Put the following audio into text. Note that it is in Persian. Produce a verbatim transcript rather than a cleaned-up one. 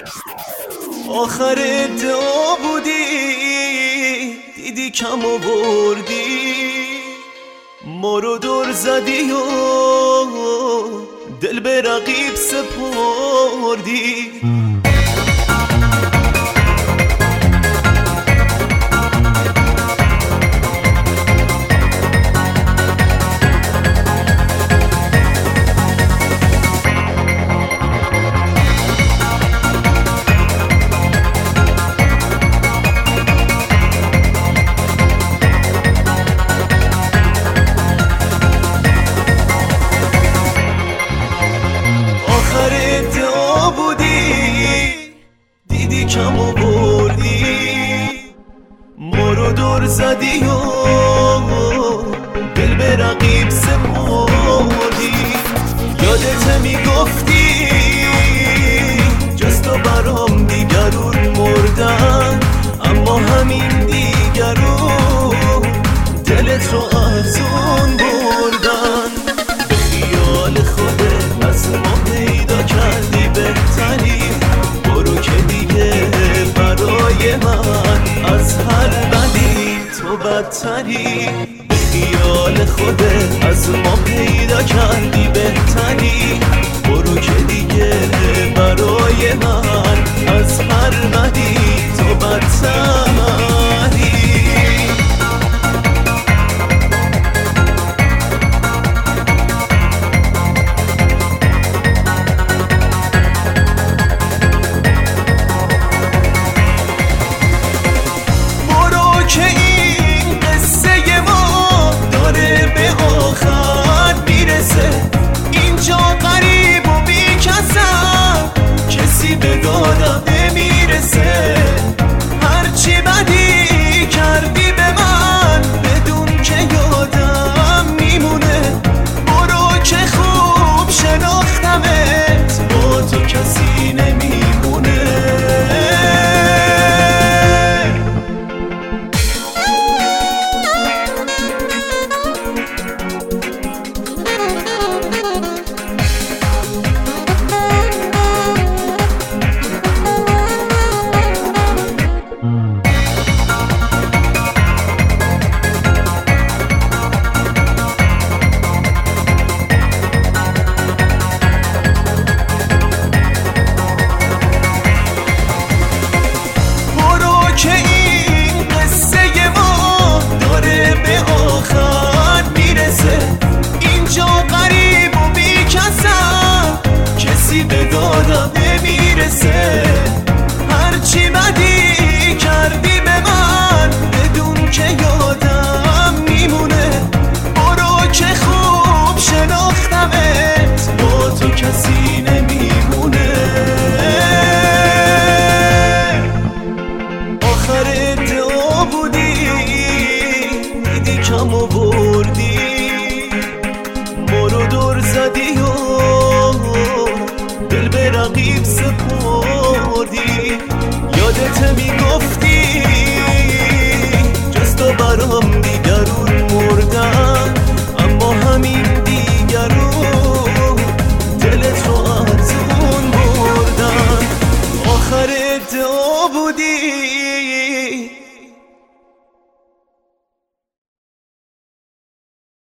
آخر ادعا بودی دیدی کم آوردی، ما رو دور زدی و دل به رقیب سپردی. کم آوردی، ما رو دور زدی و دل به رقیب سپردی. یادت میگفتی جز تو برام دیگرون مردن، اما همین دیگرون دلت رو افزون بردن. به خیال خودت از ما پیدا کردی بهتری، برو که دیگه برای من از هر بدی تو بدتری. به خیال خودت از ما پیدا کردی بهتری، برو که دیگه برای من از هر بدی تو بدتری. که این قصه ما داره به آخر میرسه، اینجا غریب و بی کسم کسی به دادم نمیرسه. هرچی بدی کردی به من بدون که یادم میمونه، برو که خوب شناختمت با تو کسی نمیمونه. که این قصه ما داره به آخر میرسه، اینجا غریب و بی کسم کسی به دادم نمیرسه. هرچی بدی کردی به من بدون که یادم میمونه، برو که خوب شناختمت با تو کسی